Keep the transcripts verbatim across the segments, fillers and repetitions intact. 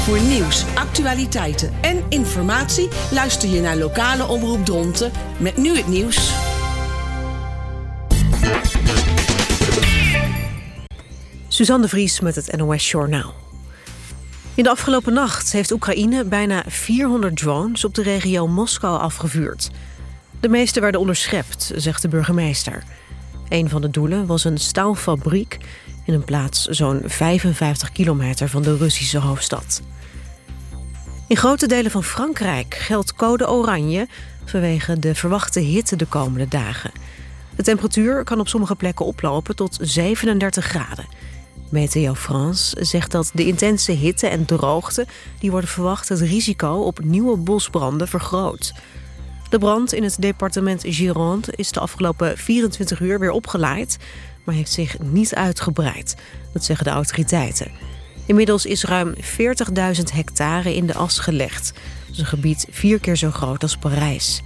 Voor nieuws, actualiteiten en informatie luister je naar lokale Omroep Dronten met nu het nieuws. Suzanne de Vries met het N O S Journaal. In de afgelopen nacht heeft Oekraïne bijna vierhonderd drones op de regio Moskou afgevuurd. De meeste werden onderschept, zegt de burgemeester. Een van de doelen was een staalfabriek in een plaats zo'n vijfenvijftig kilometer van de Russische hoofdstad. In grote delen van Frankrijk geldt code oranje vanwege de verwachte hitte de komende dagen. De temperatuur kan op sommige plekken oplopen tot zevenendertig graden. Meteo France zegt dat de intense hitte en droogte die worden verwacht het risico op nieuwe bosbranden vergroot. De brand in het departement Gironde is de afgelopen vierentwintig uur weer opgeleid, maar heeft zich niet uitgebreid. Dat zeggen de autoriteiten. Inmiddels is ruim veertigduizend hectare in de as gelegd. Dat is een gebied vier keer zo groot als Parijs.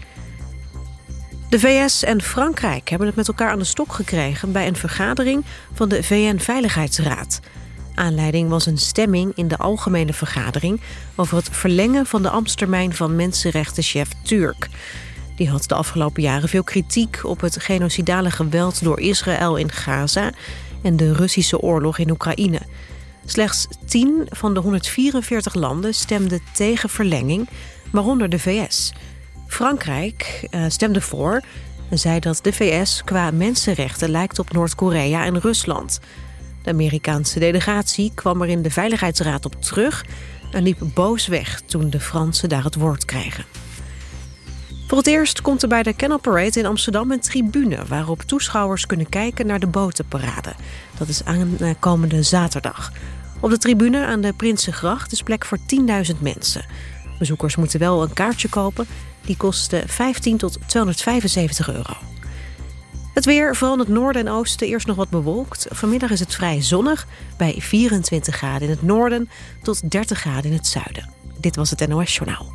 De V S en Frankrijk hebben het met elkaar aan de stok gekregen bij een vergadering van de V N-veiligheidsraad. Aanleiding was een stemming in de algemene vergadering over het verlengen van de ambtstermijn van mensenrechtenchef Turk. Die had de afgelopen jaren veel kritiek op het genocidale geweld door Israël in Gaza en de Russische oorlog in Oekraïne. Slechts tien van de honderdvierenveertig landen stemden tegen verlenging, waaronder de V S. Frankrijk uh, stemde voor en zei dat de V S qua mensenrechten lijkt op Noord-Korea en Rusland. De Amerikaanse delegatie kwam er in de Veiligheidsraad op terug en liep boos weg toen de Fransen daar het woord kregen. Voor het eerst komt er bij de Canal Parade in Amsterdam een tribune waarop toeschouwers kunnen kijken naar de botenparade. Dat is aankomende zaterdag. Op de tribune aan de Prinsengracht is plek voor tienduizend mensen. Bezoekers moeten wel een kaartje kopen. Die kost vijftien tot tweehonderdvijfenzeventig euro. Het weer, vooral in het noorden en oosten, eerst nog wat bewolkt. Vanmiddag is het vrij zonnig bij vierentwintig graden in het noorden tot dertig graden in het zuiden. Dit was het N O S Journaal.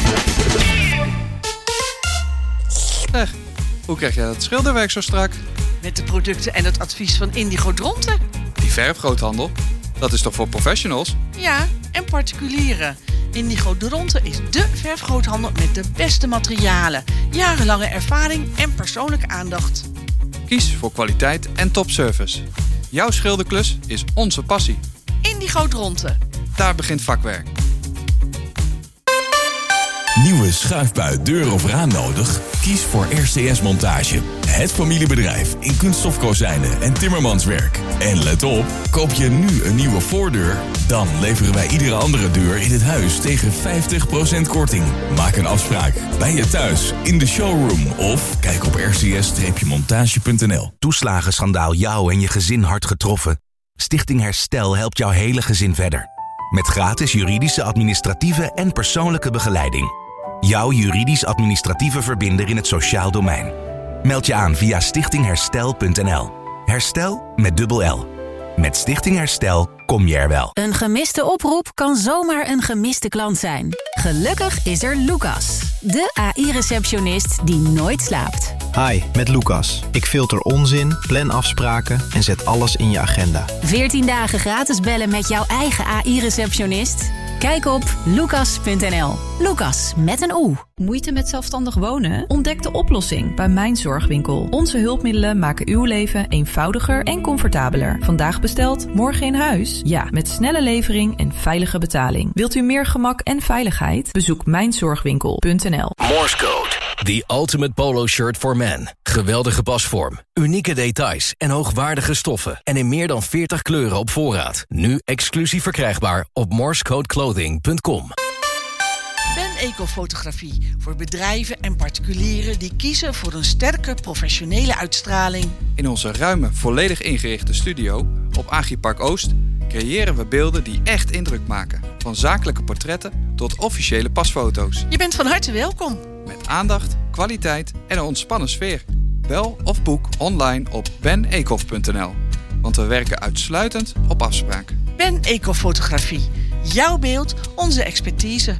Zeg, hoe krijg jij dat schilderwerk zo strak? Met de producten en het advies van Indigo Dronten. Die verfgroothandel, dat is toch voor professionals? Ja, en particulieren. Indigo Dronten is dé verfgroothandel met de beste materialen, jarenlange ervaring en persoonlijke aandacht. Kies voor kwaliteit en topservice. Jouw schilderklus is onze passie. Indigo Dronten. Daar begint vakwerk. Nieuwe schuifbui, deur of raam nodig? Kies voor R C S Montage. Het familiebedrijf in kunststofkozijnen en timmermanswerk. En let op, koop je nu een nieuwe voordeur? Dan leveren wij iedere andere deur in het huis tegen vijftig procent korting. Maak een afspraak bij je thuis, in de showroom of kijk op r c s montage punt n l. Toeslagenschandaal jou en je gezin hard getroffen? Stichting Herstel helpt jouw hele gezin verder. Met gratis juridische, administratieve en persoonlijke begeleiding. Jouw juridisch-administratieve verbinder in het sociaal domein. Meld je aan via stichting herstel punt n l. Herstel met dubbel L. Met Stichting Herstel kom je er wel. Een gemiste oproep kan zomaar een gemiste klant zijn. Gelukkig is er Lucas, de A I-receptionist die nooit slaapt. Hi, met Lucas. Ik filter onzin, plan afspraken en zet alles in je agenda. veertien dagen gratis bellen met jouw eigen A I-receptionist? Kijk op lucas punt n l. Lucas met een O. Moeite met zelfstandig wonen? Ontdek de oplossing bij Mijn Zorgwinkel. Onze hulpmiddelen maken uw leven eenvoudiger en comfortabeler. Vandaag besteld, morgen in huis? Ja, met snelle levering en veilige betaling. Wilt u meer gemak en veiligheid? Bezoek mijn zorgwinkel punt n l. Morse Code. The ultimate polo shirt for men. Geweldige pasvorm, unieke details en hoogwaardige stoffen. En in meer dan veertig kleuren op voorraad. Nu exclusief verkrijgbaar op morsecode clothing punt com. Ben Ecofotografie voor bedrijven en particulieren die kiezen voor een sterke professionele uitstraling. In onze ruime, volledig ingerichte studio op Agripark Oost creëren we beelden die echt indruk maken. Van zakelijke portretten tot officiële pasfoto's. Je bent van harte welkom. Met aandacht, kwaliteit en een ontspannen sfeer. Bel of boek online op ben ecof punt n l. Want we werken uitsluitend op afspraak. Ben Ecofotografie. Jouw beeld, onze expertise.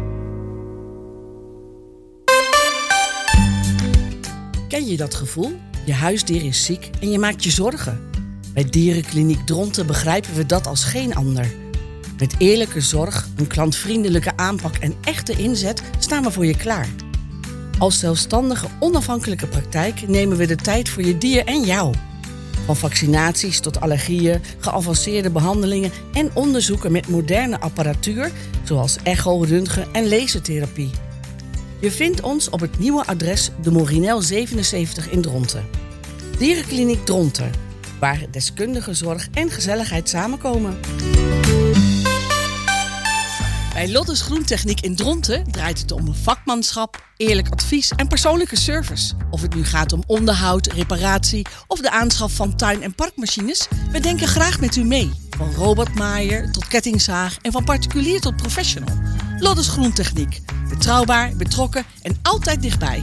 Ken je dat gevoel? Je huisdier is ziek en je maakt je zorgen. Bij Dierenkliniek Dronten begrijpen we dat als geen ander. Met eerlijke zorg, een klantvriendelijke aanpak en echte inzet staan we voor je klaar. Als zelfstandige, onafhankelijke praktijk nemen we de tijd voor je dier en jou. Van vaccinaties tot allergieën, geavanceerde behandelingen en onderzoeken met moderne apparatuur, zoals echo, röntgen en lasertherapie. Je vindt ons op het nieuwe adres de Morinel zevenenzeventig in Dronten. Dierenkliniek Dronten, waar deskundige zorg en gezelligheid samenkomen. Bij Lottes Groentechniek in Dronten draait het om vakmanschap, eerlijk advies en persoonlijke service. Of het nu gaat om onderhoud, reparatie of de aanschaf van tuin- en parkmachines, we denken graag met u mee. Van robotmaaier tot kettingzaag en van particulier tot professional. Lottes Groentechniek. Betrouwbaar, betrokken en altijd dichtbij.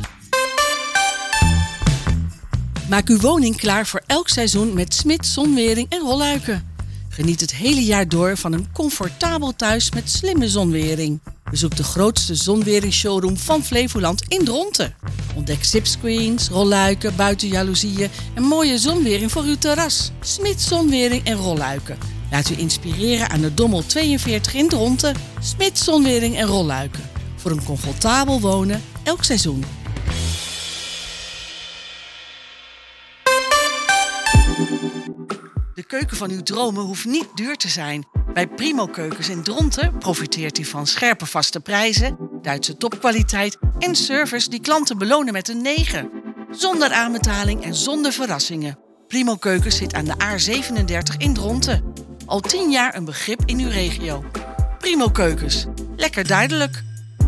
Maak uw woning klaar voor elk seizoen met Smit, zonwering en rolluiken. Geniet het hele jaar door van een comfortabel thuis met slimme zonwering. Bezoek de grootste zonwering-showroom van Flevoland in Dronten. Ontdek zipscreens, rolluiken, buitenjaloezieën en mooie zonwering voor uw terras. Smit, zonwering en rolluiken. Laat u inspireren aan de Dommel tweeënveertig in Dronten. Smit, zonwering en rolluiken. Voor een comfortabel wonen elk seizoen. De keuken van uw dromen hoeft niet duur te zijn. Bij Primo Keukens in Dronten profiteert u van scherpe vaste prijzen, Duitse topkwaliteit en service die klanten belonen met een negen. Zonder aanbetaling en zonder verrassingen. Primo Keukens zit aan de A zevenendertig in Dronten. Al tien jaar een begrip in uw regio. Primo Keukens. Lekker duidelijk.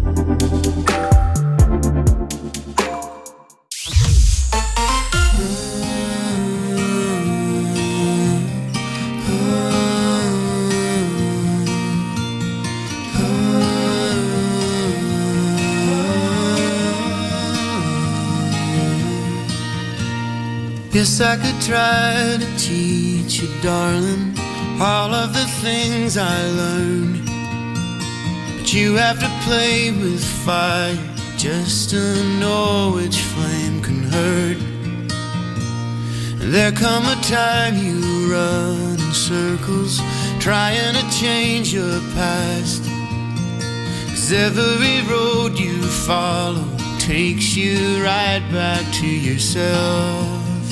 Yes, I could try to teach you, darling, all of the things I learned. But you have to play with fire just to know which flame can hurt. And there come a time you run in circles, trying to change your past. 'Cause every road you follow takes you right back to yourself.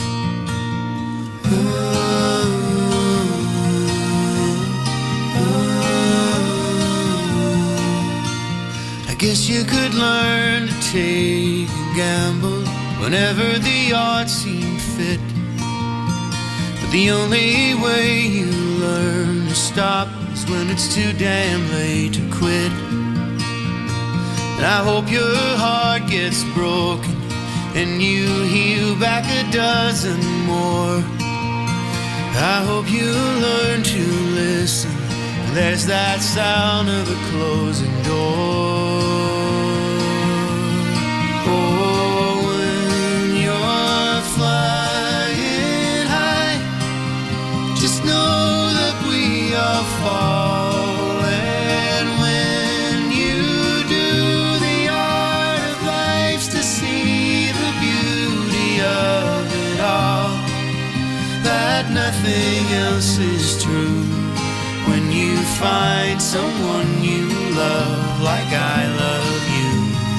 I guess you could learn to take a gamble whenever the odds seem fit. But the only way you learn to stop is when it's too damn late to quit. And I hope your heart gets broken and you heal back a dozen more. I hope you learn to listen. There's that sound of a closing door. Oh, when you're flying high, just know that we are falling. When you do the art of life's to see the beauty of it all, that nothing else is true. When you find someone you love like I love you.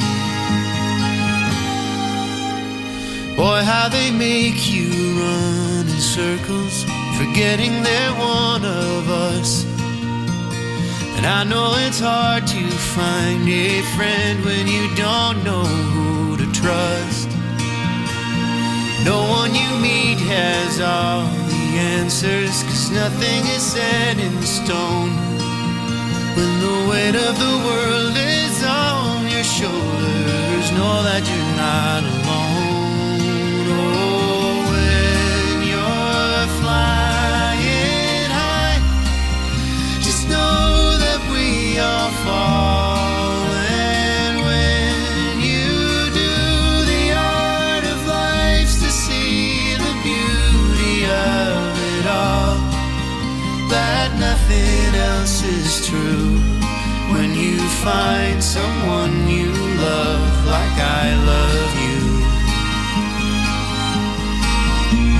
Boy, how they make you run in circles, forgetting they're one of us. And I know it's hard to find a friend when you don't know who to trust. No one you meet has all the answers, 'cause nothing is set in stone. When the weight of the world is on your shoulders, know that you're not alone. Oh, when you're flying high, just know that we are falling. When you do the art of life to see the beauty of it all, that nothing else is true. When you find someone you love like I love you.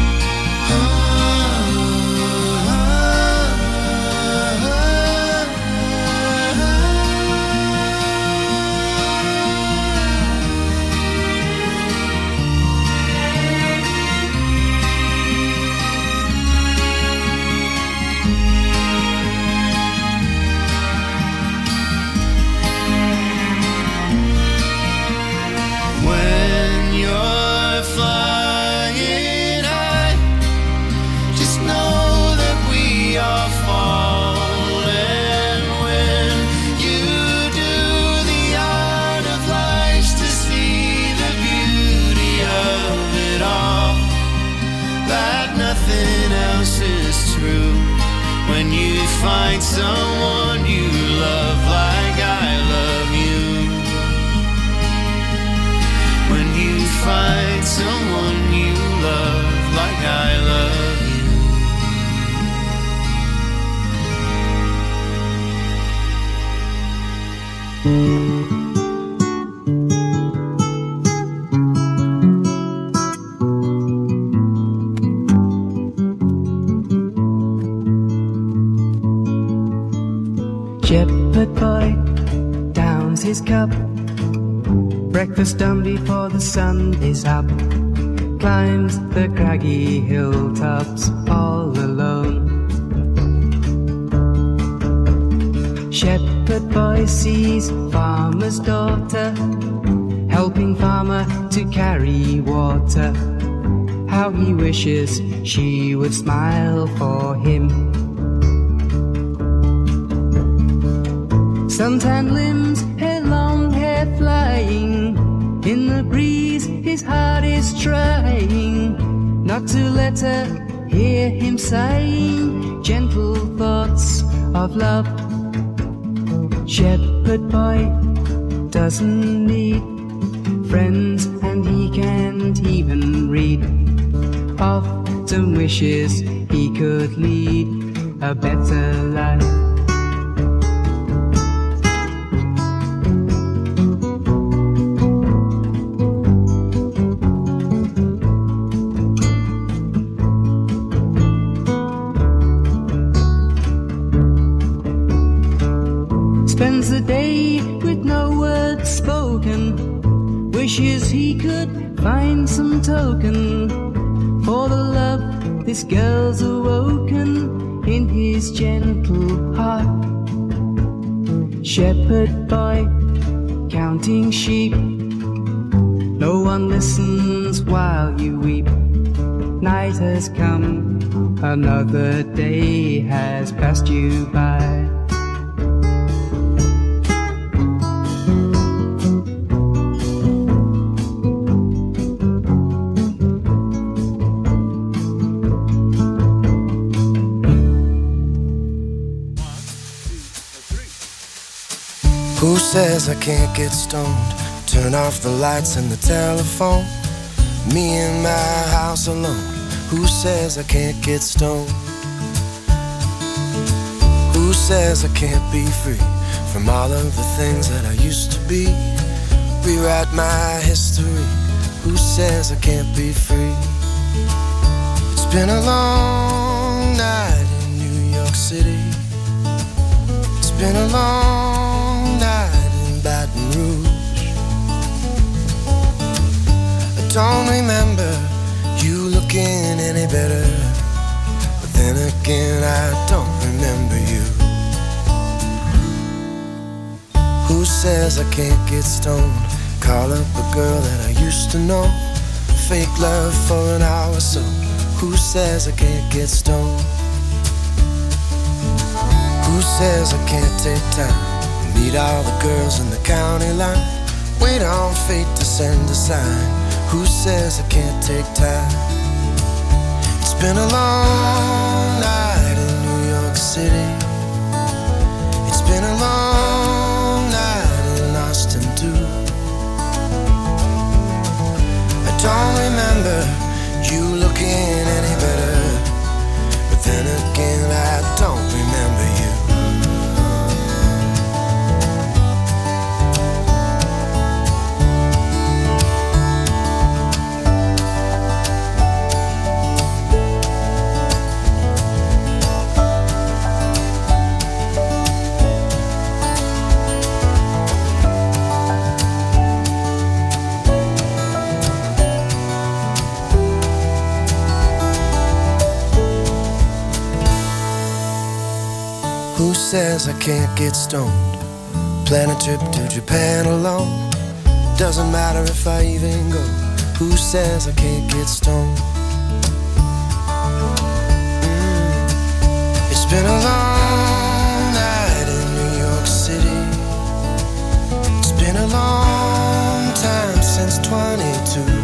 Oh, oh, oh, you find someone you love like I love you. When you find someone you love like I love you. Shepherd boy downs his cup, breakfast done before the sun is up, climbs the craggy hilltops all alone. Shepherd boy sees farmer's daughter, helping farmer to carry water. How he wishes she would smile for him. Suntanned limbs, her long hair flying, in the breeze his heart is trying not to let her hear him sighing gentle thoughts of love. Shepherd boy doesn't need friends and he can't even read, often wishes he could lead a better life. Spends the day with no words spoken, wishes he could find some token for the love this girl's awoken in his gentle heart. Shepherd boy counting sheep, no one listens while you weep. Night has come, another day has passed you by. Who says I can't get stoned? Turn off the lights and the telephone. Me in my house alone. Who says I can't get stoned? Who says I can't be free from all of the things that I used to be? Rewrite my history. Who says I can't be free? It's been a long night in New York City. It's been a long night in Baton Rouge. I don't remember you looking any better, but then again I don't remember you. Who says I can't get stoned? Call up a girl that I used to know. Fake love for an hour or so. Who says I can't get stoned? Who says I can't take time and meet all the girls in the county line? Wait on fate to send a sign. Who says I can't take time? It's been a long night in New York City. It's been a long night in Austin too. I don't remember you looking any better, but then again I don't remember you. Who says I can't get stoned? Plan a trip to Japan alone. Doesn't matter if I even go. Who says I can't get stoned? Mm. It's been a long night in New York City. It's been a long time since twenty-two.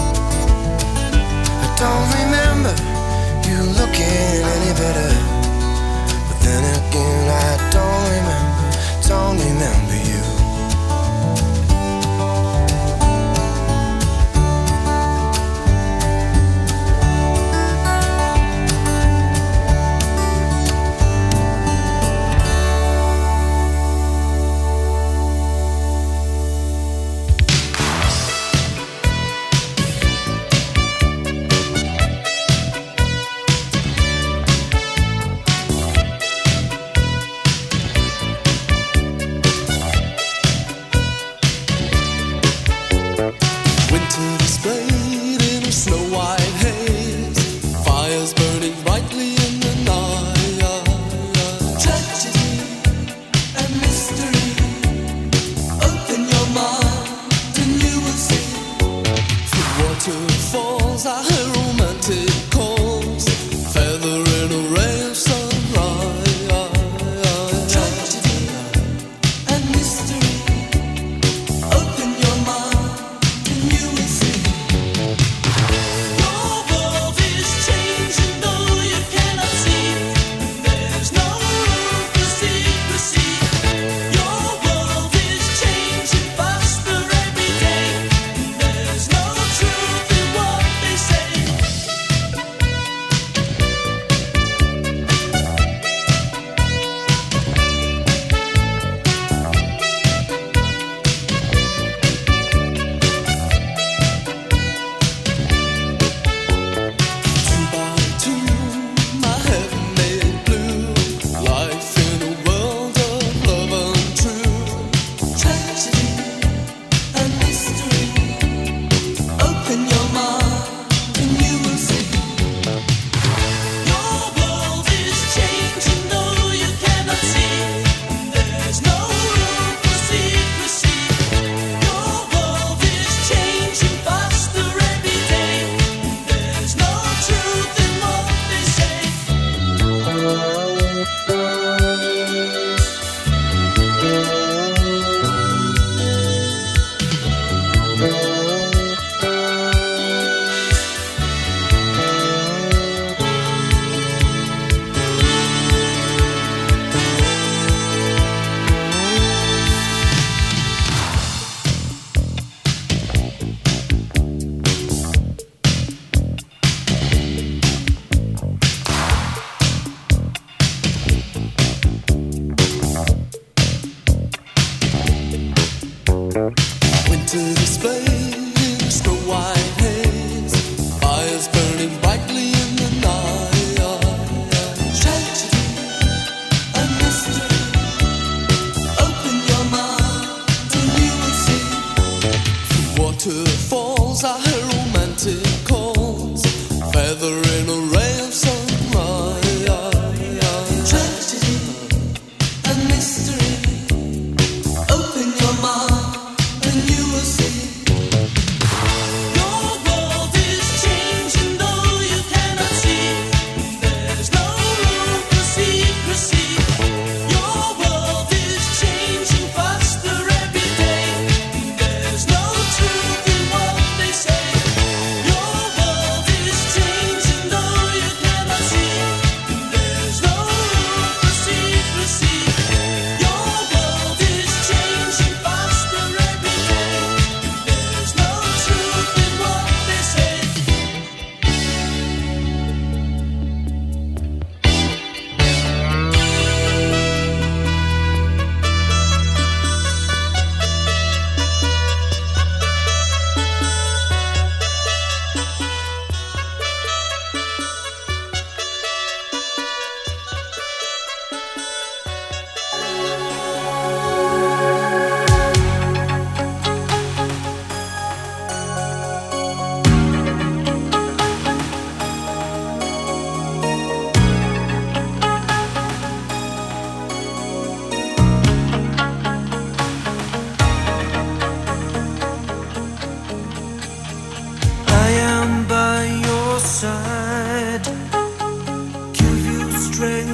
I don't remember you looking any better,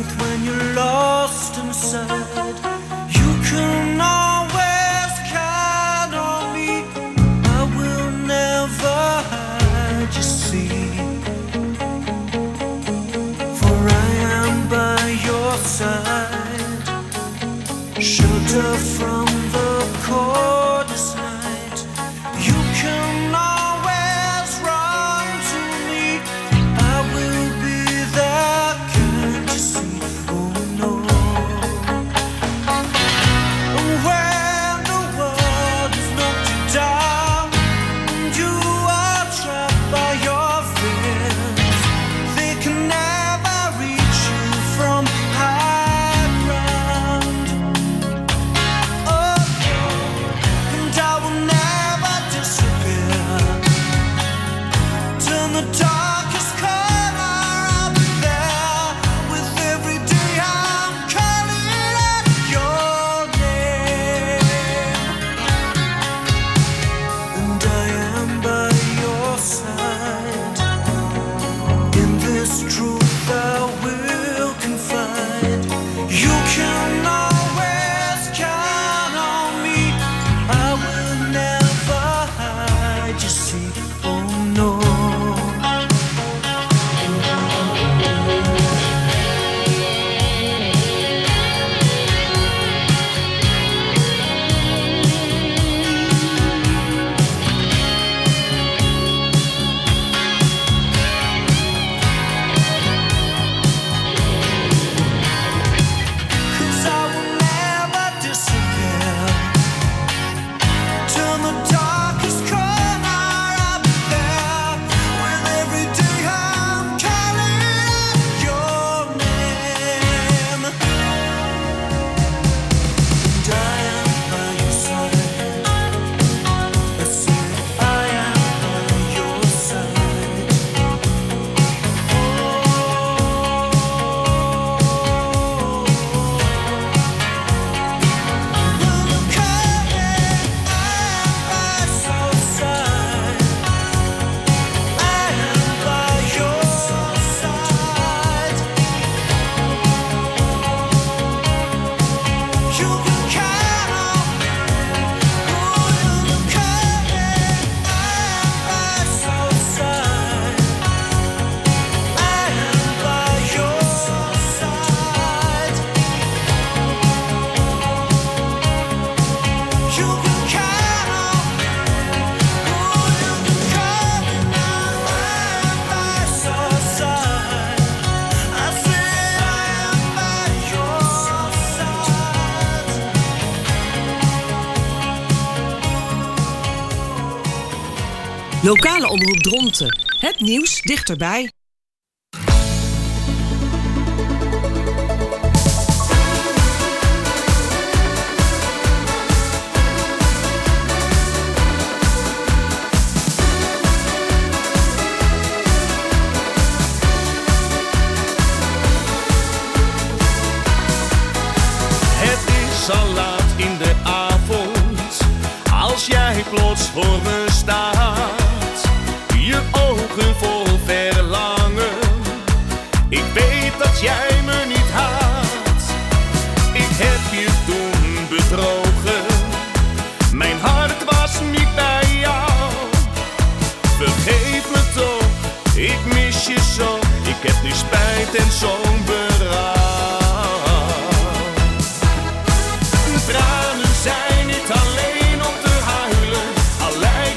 strength when you're lost inside. You can always count on me. I will never hide, you see. For I am by your side, shelter from the coldest night. You can always run to me. I will be there, can't you see? Oh no. And when the world has knocked you down, and you are trapped by your fears, they can never reach you from high ground. Oh no. And I will never disappear. Turn the darkest corner up there. With every day I'm calling out your name. And I am by your side. In this truth I will confide. You can always count on me. I will never hide, you see. Oh no. Cause I will never disappear. Turn the darkest corner up there. With every day I'm calling out your name. And I am by your side. Let's say I am by your side. When I'm coming, I am by your side. I am by your side. You can count on me. When I'm coming, I am by your side. I am by your side. You can count on me. When I'm coming, I am by your side. I said I am by your side. Lokale omroep Dronten. Het nieuws dichterbij. Het is al laat in de avond, als jij plots voor me staat. Je ogen vol verlangen, ik weet dat jij me niet haat. Ik heb je toen bedrogen, mijn hart was niet bij jou. Vergeef me toch, ik mis je zo, ik heb nu spijt en zo'n berouw. Tranen zijn niet alleen om te huilen, al lijkt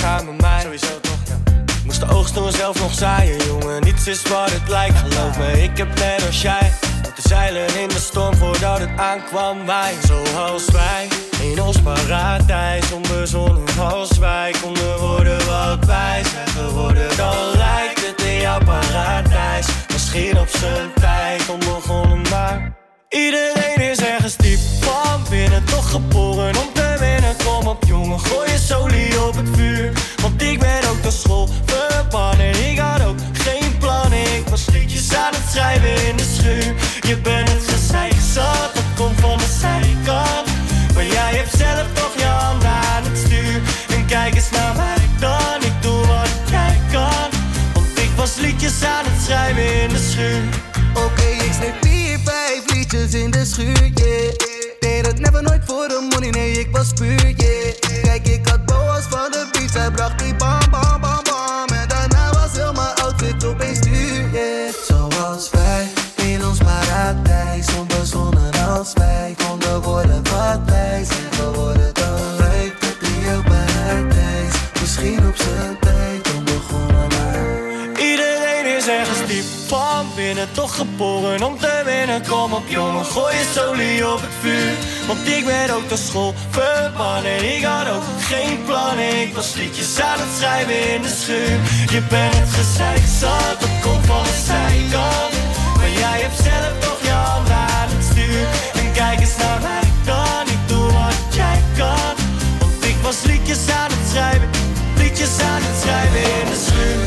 gaan met mij. Sowieso toch, ja. Moest de oogst toen zelf nog zaaien, jongen. Niets is wat het lijkt, geloof me, ik heb net als jij moeten zeilen in de storm voordat het aankwam wij. Zoals wij, in ons paradijs, onbezonnen als wij konden worden wat wij zijn geworden. Dan lijkt het in jouw paradijs, misschien op zijn tijd onbegonnen maar. Iedereen is ergens diep van binnen, toch geboren om te winnen. Kom op jongen, gooi je solie op het vuur, want ik ben ook de school verbannen. Ik had ook geen plannen, ik was liedjes aan het schrijven in de schuur. Je bent het gezeik zat, dat komt van de zijkant, maar jij hebt zelf toch je handen aan het stuur. En kijk eens naar mij dan, ik doe wat jij kan, want ik was liedjes aan het schrijven in de schuur. Oké, okay, ik schreef vier, vijf liedjes in de schuur, yeah. Deed het never nooit voor de money, nee, ik was puur, yeah. Kijk, ik had Boas van de beats, hij bracht die bam, bam, bam, bam. En daarna was heel mijn outfit opeens duur, yeah. Zoals wij, in ons paradijs, onbezonnen als wij konden worden wat wij zijn geworden. Dan lijkt het in jouw paradijs, misschien op zijn tijd onbegonnen maar. Iedereen is ergens diep van binnen, toch geboren om te winnen. Kom op jongen, gooi je solie op het vuur, want ik ben ook de school verbannen. Ik had ook geen plannen, ik was liedjes aan het schrijven in de schuur. Je bent het gezeik zat, dat komt van de zijkant, maar jij hebt zelf toch je handen aan het stuur. En kijk eens naar mij dan, ik doe wat jij kan, want ik was liedjes aan het schrijven, liedjes aan het schrijven in de schuur.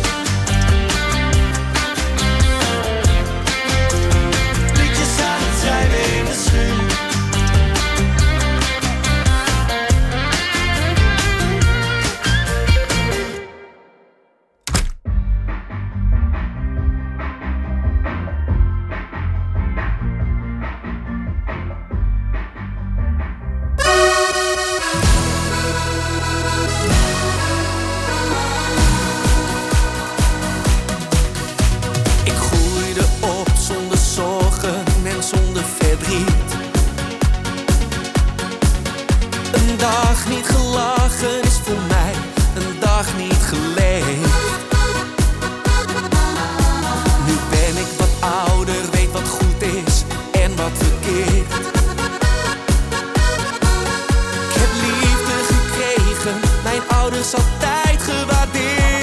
Schrijven in de schuur. Ik groeide op zonder zorgen en zonder verdriet. Een dag niet gelachen is voor mij een dag niet geleefd. Nu ben ik wat ouder, weet wat goed is en wat verkeerd. Ik heb liefde gekregen, mijn ouders altijd gewaardeerd.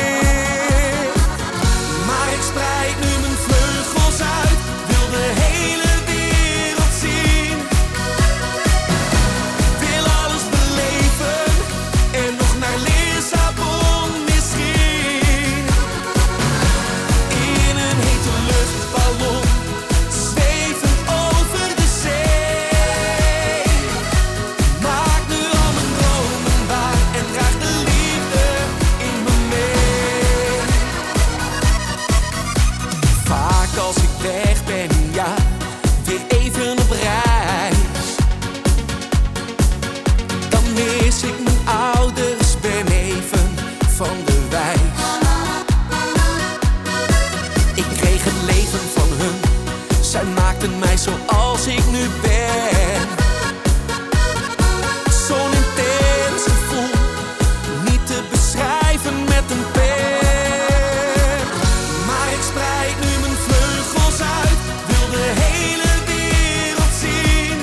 Maar ik spreid nu mijn vleugels uit, wil de hele wereld zien. Wil alles beleven en nog naar Lissabon misschien. In een hete luchtballon, zweven over de zee. Maak nu al mijn dromen waar en draag de liefde in me mee. Vaak als ik weg ben, ja, weer even op reis, dan mis ik mijn ouders, ben even van de wijs. Ik kreeg het leven van hun, zij maakten mij zoals ik nu ben. Zo'n intens gevoel, niet te beschrijven met een pen. Maar ik spreid nu mijn vleugels uit, wil de hele wereld zien.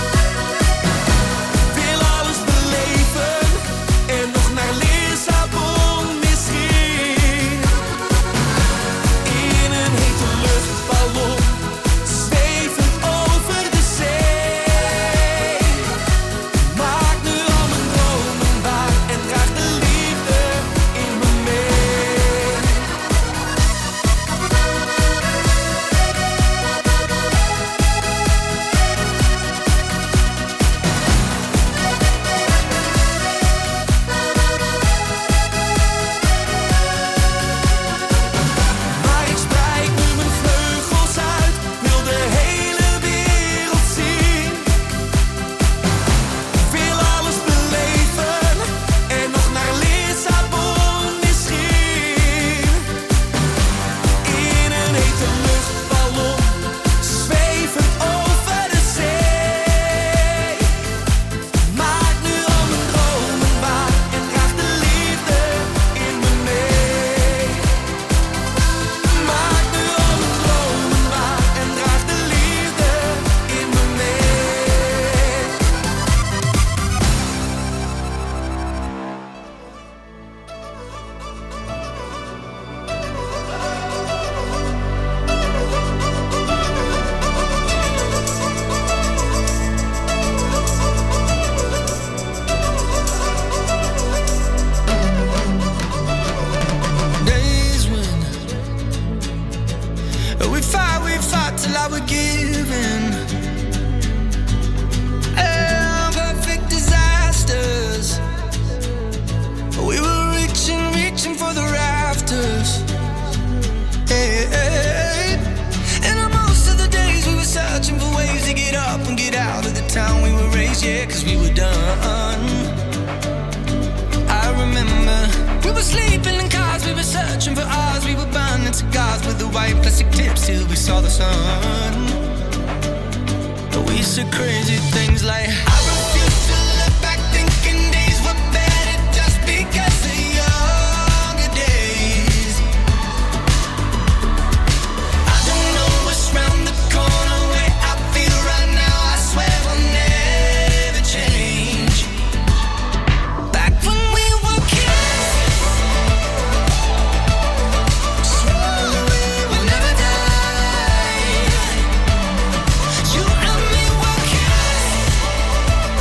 Wil alles beleven en nog naar Lissabon misschien. In een hete luchtballon, zweven over de zee. We fought, we fought till I was giving. And perfect disasters. We were reaching, reaching for the rafters. Hey, hey. And most of the days we were searching for ways to get up and get out of the town we were raised, yeah, cause we were done. I remember we were sleeping in cars, we were searching for ours, we were burning cigars with the white plastic tips till we saw the sun. But we said crazy things like, I refuse to look back thinking days were better just because of younger days. I don't know what's round the corner, where I feel right now, I swear will never change. Back when we were kids, swore we would never die. You and me were kids.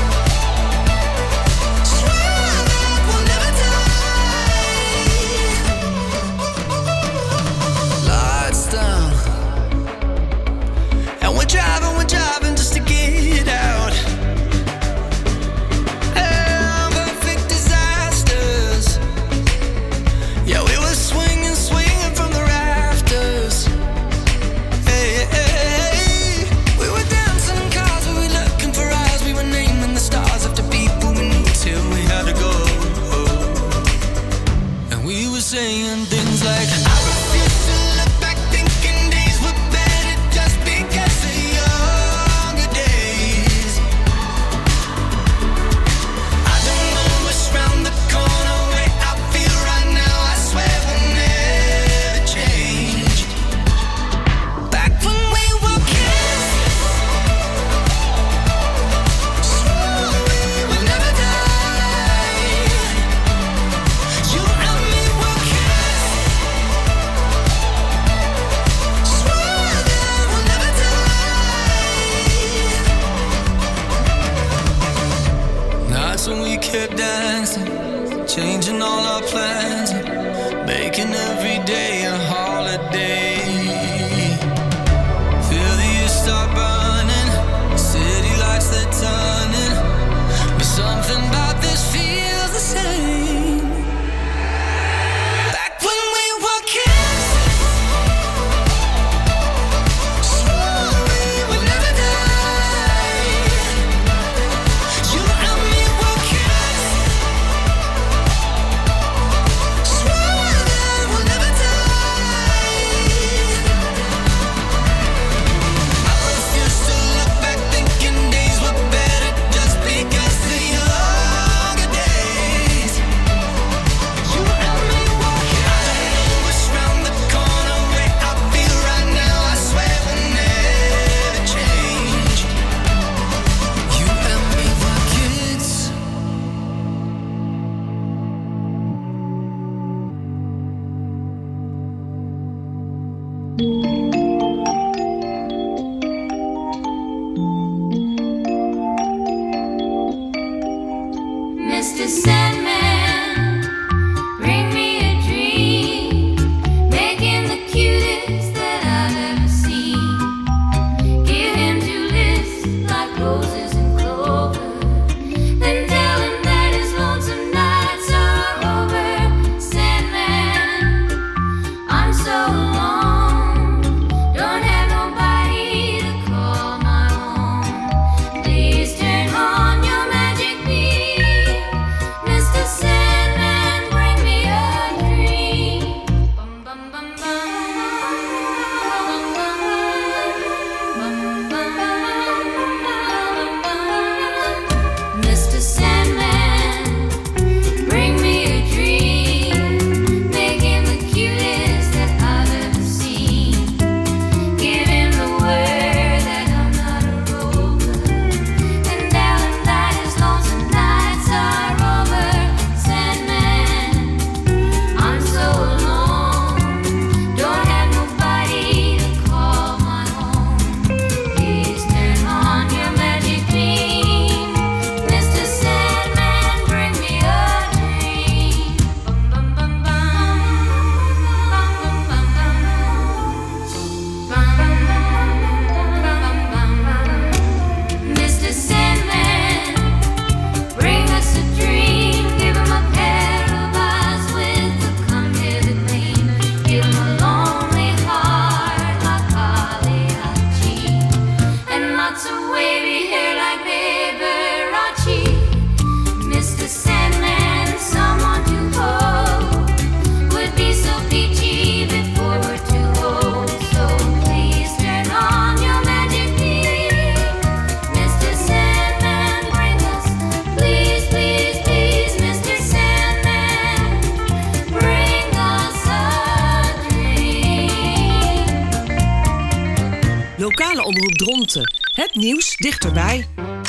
Lokale omroep Dronten. Het nieuws dichterbij.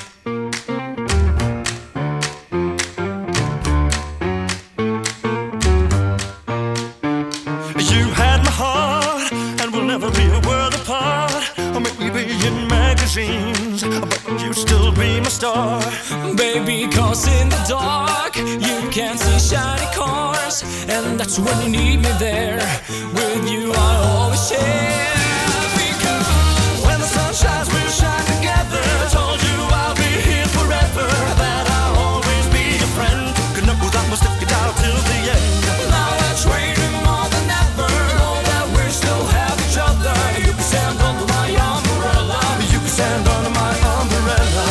You had my heart, and we'll never be a world apart. Or maybe in magazines, but you still be my star. Baby, cause in the dark, you can't see shiny cars. And that's when you need me there. With you I always share. Because when the sun shines, we'll shine together. I told you I'll be here forever. That I'll always be your friend. Good enough without my stick it out till the end. Now that's waiting more than ever. Know that we still have each other. You can stand under my umbrella. You can stand under my umbrella.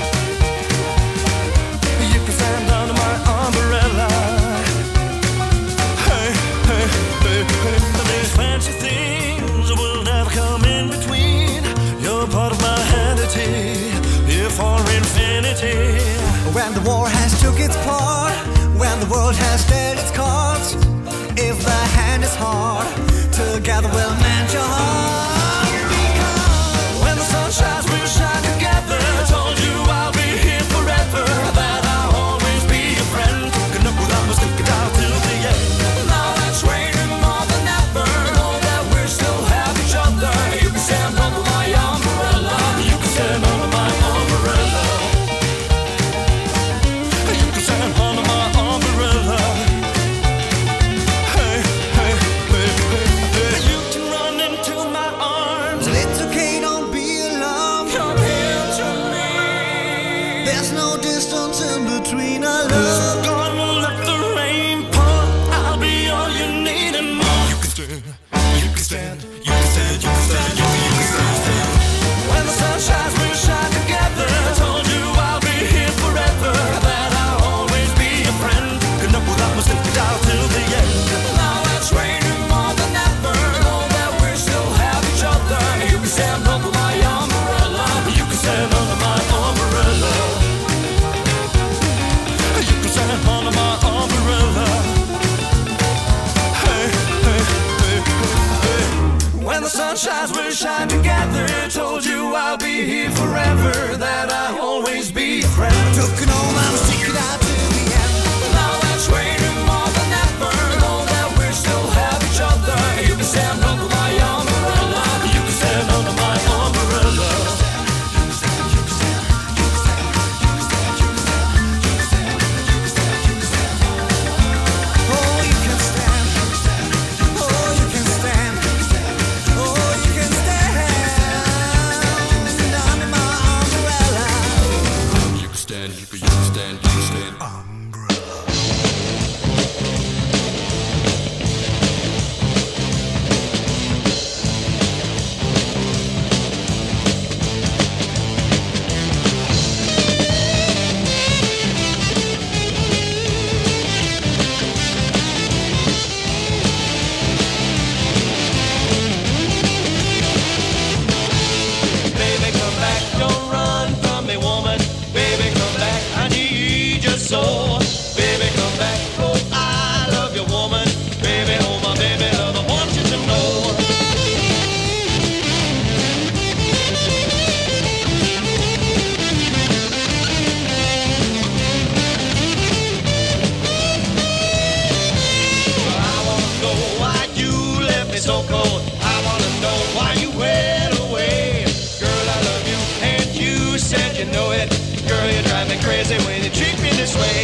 You can stand under my umbrella. Hey, hey, hey, hey. These fancy things will never come in between. You're part of my entity, here for infinity. When the war has took its part, when the world has dealt its cards, if the hand is hard, together we'll mend your heart. When the sun shines, we'll shine together. I told you I'll be here forever. That I'll always be your friend. Good enough without my stick it out till the end. Now that's waiting more than ever. Know that we still have each other. You can stand under my umbrella. You can stand under my umbrella. You can stand under my umbrella. Hey, hey, hey, hey, hey. You can run into my arms. It's okay, don't be alarmed. Come here to me. There's no distance in between our love. Gonna let the rain pour. I'll be all you need and more. You can stand, you can stand, you can stand, you can stand, you can, you can stand, stand. When the sun shines, we'll shine together. I told you I'll be here forever. That I'll always be your friend. Good enough without my stick it out till the end. Now that's waiting more than ever. Know that we still have each other. You can stand under my umbrella. You can stand under my umbrella. You can stand under my umbrella. Hey, hey, hey, hey, hey. When the sun shines, we'll shine together. Told you I'll be here forever. That I'll always be your friend. Took an old man, stick it out till the end. Now that's waiting more than ever. Know that we still have each other. You can stand under my umbrella. You can stand under my umbrella. Oh, you can stand. Oh, you can stand. Oh, you can stand under my umbrella. You can stand, you can, you can stand, you can stand. Baby, come back, don't run from me, woman. Baby, come back, I need you so. Baby, come back, oh, I love you, woman. Baby, oh, my baby, love, I want you to know. I wanna know why you left me so cold. I wanna know why you went away. Girl, I love you, and you said you know it. Girl, you drive me crazy when you treat me this way.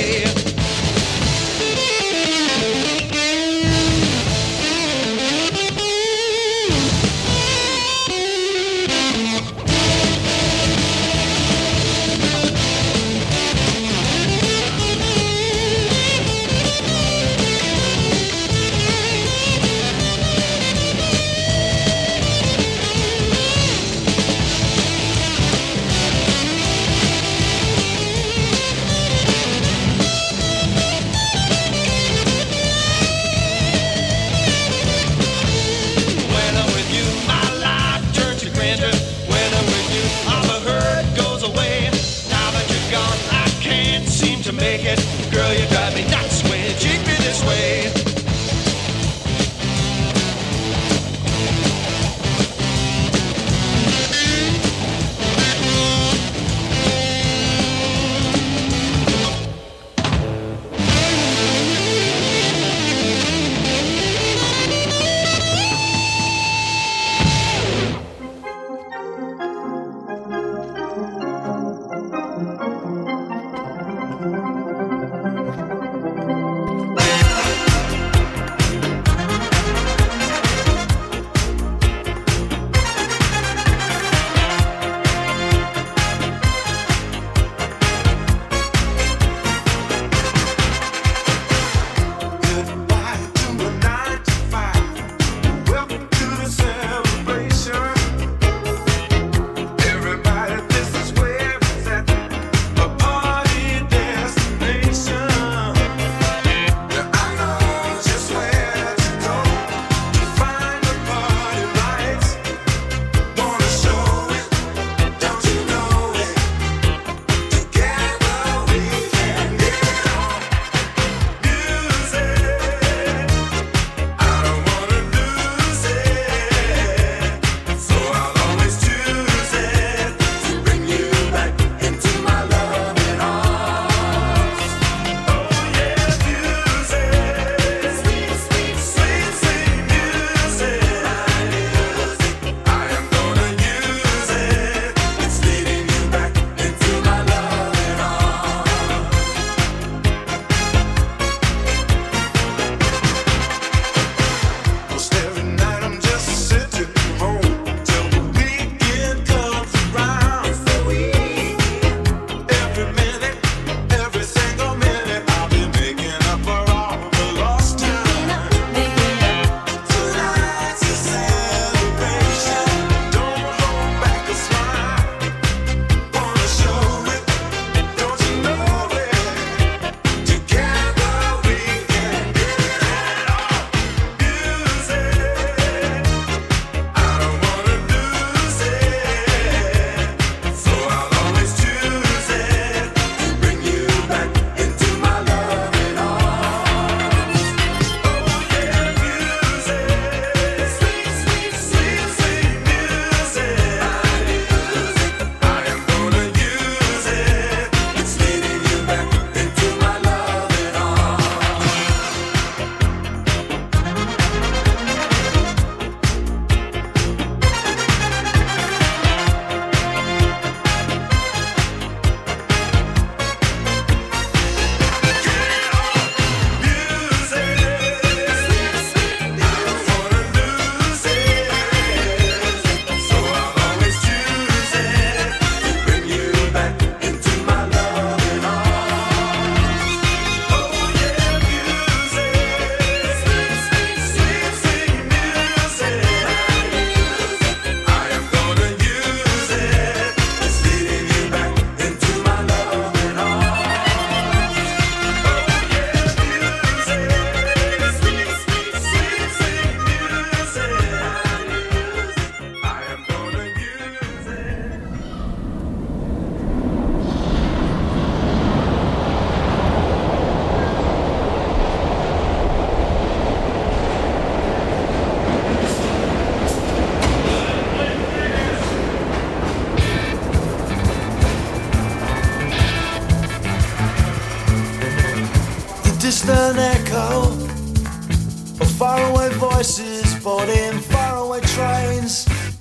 voices boarding faraway trains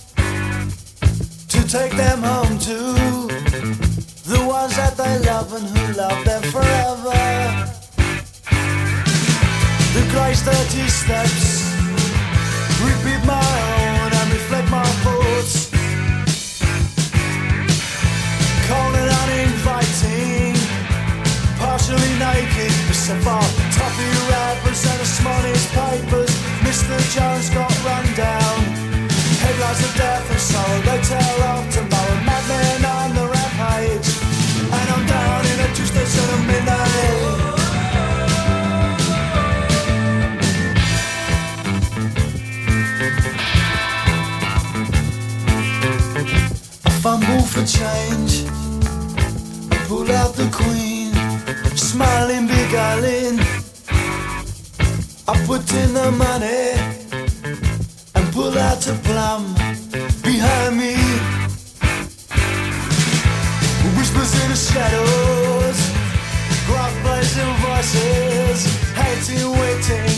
to take them home to the ones that they love and who love them forever. The grey sturdy steps repeat my own and reflect my thoughts. Cold and uninviting, partially naked, except for toffee wrappers and the smallest papers. Mister Jones got run down. Headlines of death and sorrow, they tell of tomorrow. Madmen on the rampage, and I'm down in a two-station at midnight. I fumble for change, I pull out the queen, smiling, beguiling. I put in the money and pull out a plum behind me. Whispers in the shadows, gruff blazing voices, hating, waiting.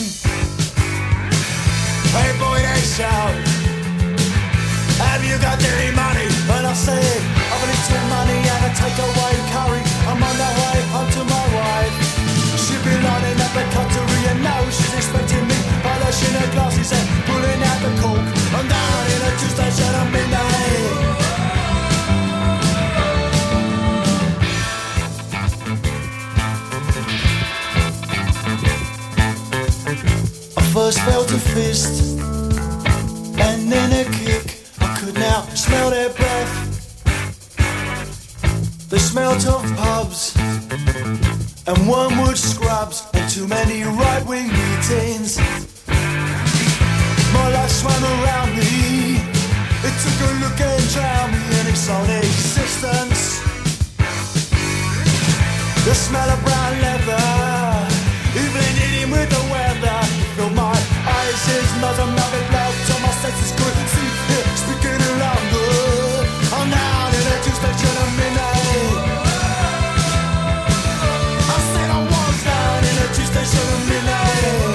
Hey boy, they shout, have you got dirty money? And I say, I've a little money and I take away curry. I'm on the way home to my wife. She's been lining up a cutlery and now she's expecting me. Polishing her glasses and pulling out the cork. I'm down in a two-station at midnight. I first felt a fist and then a kick. I could now smell their breath. They smelt of pubs and wormwood scrubs and too many right-wing meetings. My life swam around me. It took a look and drowned me in its own existence. The smell of brown leather, even eating with the weather. Filled my eyes, his nose, and mouth with blood till my senses could see it speaking longer. I'm down in a two-station at midnight. I said I was down in a two-station at midnight.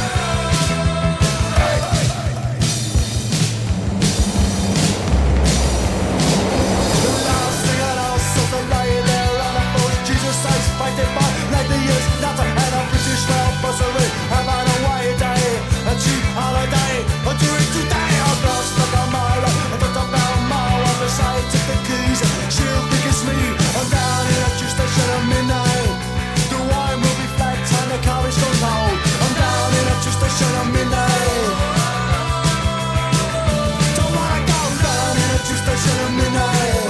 The last thing I know, so the lying there on a boat. Jesus says, fighting by like the years, not to have a British rail bursary. I'm on a white day, a cheap holiday. I'm doing today, I'm lost like a mile. I thought about a mile on the side, took the keys. She'll think it's me. I'm down in a two-station at midnight. The wine will be flat and the car is gone cold. I'm down in a two-station at midnight. Don't wanna go down in a two-station at midnight.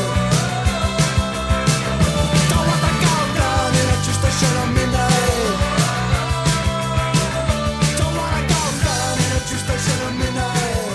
Don't wanna go down in a two-station at midnight. Don't wanna go down in a two-station at midnight.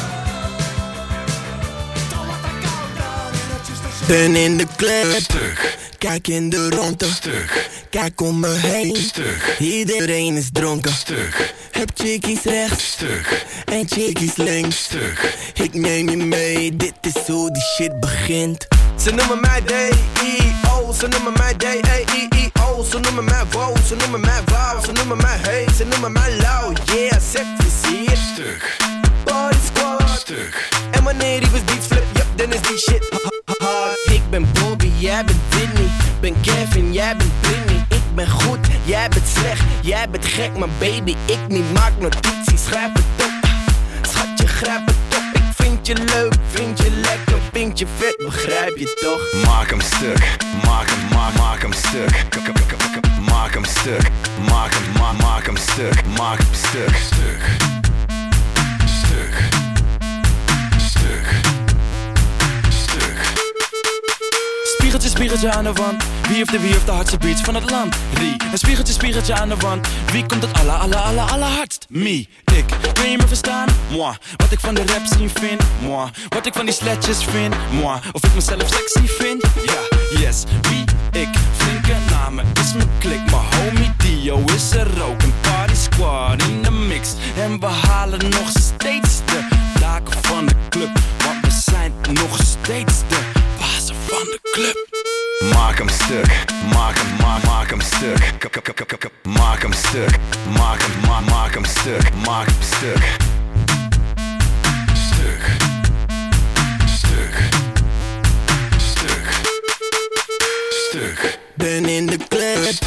Don't wanna go down in a two-station. Ben in de club, stuk. Kijk in de ronde, stuk. Kijk om me heen, stuk. Iedereen is dronken, stuk. Heb chickies rechts, stuk. En chickies links, stuk. Ik neem je mee, dit is hoe die shit begint. Ze noemen mij D I O, ze noemen mij D E I I O. Ze noemen mij wow, ze noemen mij wow. Ze noemen mij hey, ze noemen mij low. Yeah, zet je ziet, stuk. Body squad, stuk. En wanneer die was beats flip, yup, dan is die shit hard. Ik ben Bobby, jij bent Whitney. Ben Kevin, jij bent Britney. Ik ben goed, jij bent slecht. Jij bent gek, maar baby, ik niet. Maak notities, schrijf het op. Schatje, grijp het op. Ik vind je leuk, vind je lekker, vind je vet, begrijp je toch? Maak hem stuk, maak hem, maak, maak hem stuk. Maak hem stuk, maak hem, maak, maak hem stuk. Maak hem stuk, stuk. Stuk. Stuk. Stuk. Spiegeltje, spiegeltje aan de wand. Wie heeft de wie heeft de hardste beats van het land? Rie. Een spiegeltje, spiegeltje aan de wand. Wie komt het alla, alla, alla, alla hardst? Me. Ik. Kun je me verstaan? Moi. Wat ik van de rap scene vind? Moi. Wat ik van die sletjes vind? Moi. Of ik mezelf sexy vind? Ja. Yes. Wie? Ik. Flinke namen is mijn klik. Maar homie Dio is er ook. Een party squad in de mix. En we halen nog steeds de daken van de club. Want we zijn nog steeds de bazen van de club. Maak hem stuk, maak hem, maak, maak hem stuk. Maak hem stuk, maak hem, maak, maak hem stuk. Maak hem stuk.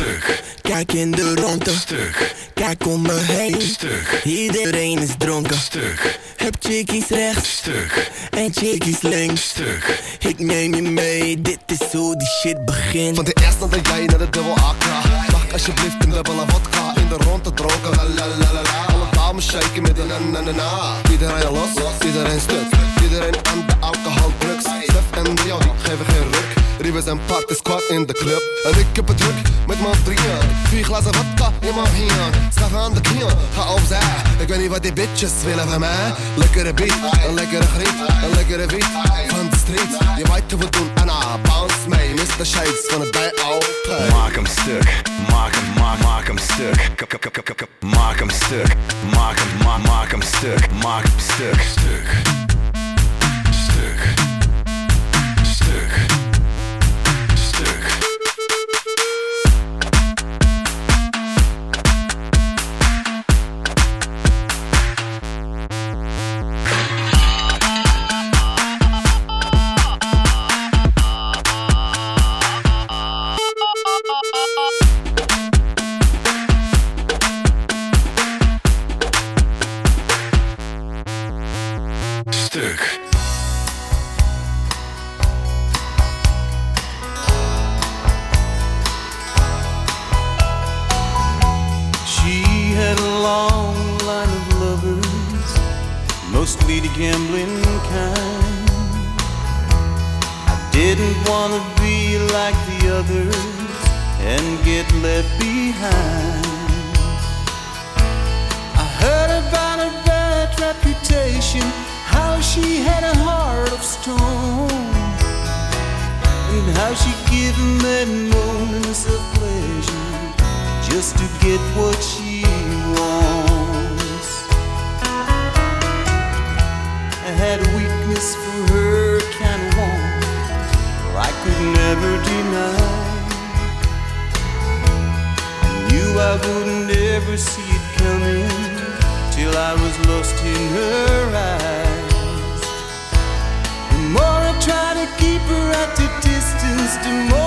Stuk. Kijk in de ronde. Stuk. Kijk om me heen. Stuk. Iedereen is dronken. Stuk. Heb chickies rechts. Stuk. En chickies links. Stuk. Ik neem je mee, dit is hoe die shit begint. Van de eerste dat jij naar de dubbel A K. Mag ik alsjeblieft een dubbele vodka in de ronde dronken. La la la la la. Alle dames shaken met de na na na na. Iedereen los, iedereen stuk. Iedereen aan de alcohol drugs. Stef en Rio, die geven geen ruk. Rivers en Party Squad in de club. En ik heb het druk met mijn drieën. Vier glazen vodka in mijn hien. Schaf aan de knieën, ga opzij. Ik weet niet wat die bitches willen van mij. Lekkere beat, een lekkere griet. Een lekkere beat van de street. Je weet hoe we doen, Anna, bounce mee. mister Shades van het bij altijd. Maak hem stuk, maak hem, maak, maak hem stuk. K- k- k- k- k- Maak hem stuk, maak hem, maak, maak hem stuk. Maak hem stuk, stuk. Stuk. Stuk. Stuk. Stuk. She had a long line of lovers, mostly the gambling kind. I didn't want to be like the others and get left behind. I heard about her bad reputation, how she had a heart of stone, and how she given them moments of pleasure just to get what she wants. I had a weakness for her kind of woman, I could never deny. I knew I wouldn't ever see it coming till I was lost in her eyes. The more I try to keep her at a distance, the more